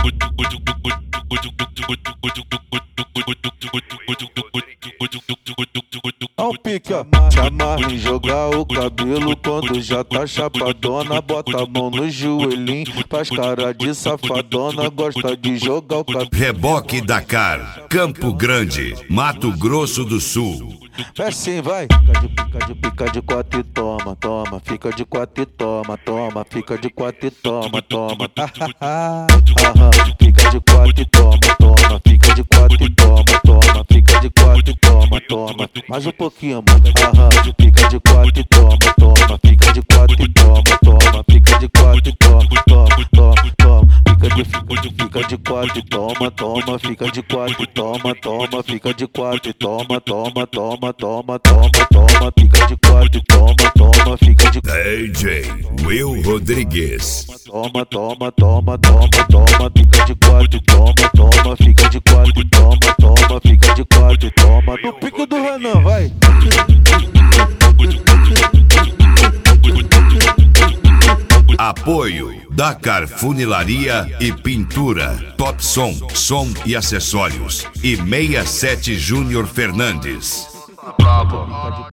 Ó o pique, ó. Te amarra em jogar o cabelo quando já tá chapadona. Bota a mão no joelhinho, faz cara de safadona. Gosta de jogar o cabelo. Reboque Dakar, Campo Grande, Mato Grosso do Sul. É assim, vai. Fica de quatro e toma, toma. Fica de quatro e toma, toma. Fica de quatro e toma, toma. Fica de quatro e toma, toma. Fica de quatro e toma, toma. Fica de quatro e toma, toma. Mais um pouquinho, mano. Fica de quatro e toma, toma. Fica de quatro e toma, toma. Fica de quatro e toma, toma, toma, toma. Fica de quatro e toma, toma. Fica de quatro e toma, toma. Fica de quatro e toma, toma, toma, toma, toma, toma. Fica de quatro e toma, toma. Fica de DJ Will Rodrigues. toma, toma, toma, toma, toma. Fica de quatro e toma, toma. Fica de quatro e toma, toma. Fica de quatro e toma. No pico do Renan, vai. Apoio Dakar Funilaria e Pintura, Top Som, som e acessórios e 67 Júnior Fernandes.